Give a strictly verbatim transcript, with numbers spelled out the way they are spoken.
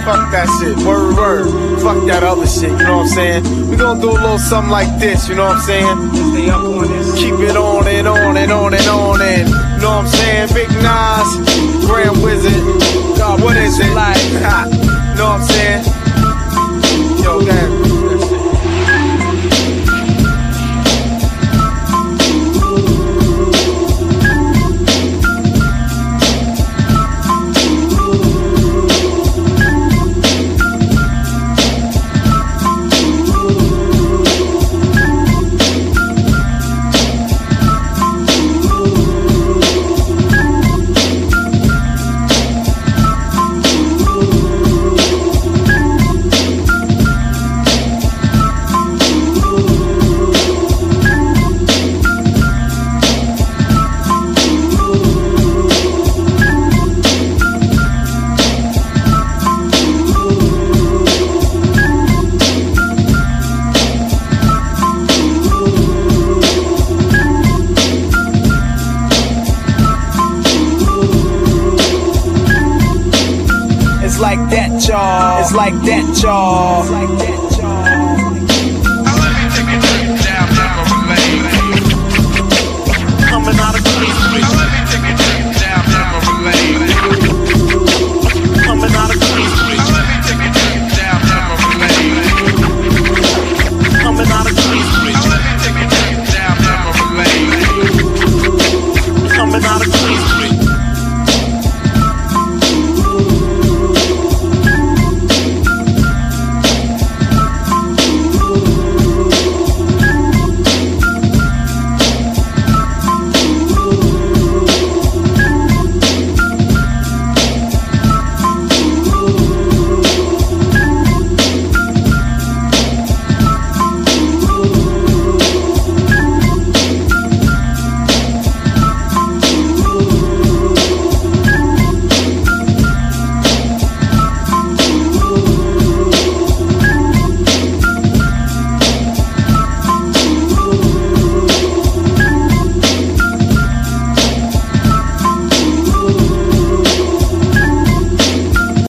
fuck that shit. Word, word. Fuck that other shit, you know what I'm saying? We gonna do a little something like this, you know what I'm saying? Stay up on this. Keep it on and on and on and on and, you know what I'm saying? Big Nas, Grand Wizard. God, what is it like? You know what I'm saying? Yo, damn. It's like that, y'all. It's like that, y'all. It's like that, y'all. Now let me take a trip down memory lane. Coming out of the street. Now let me take a trip down memory lane.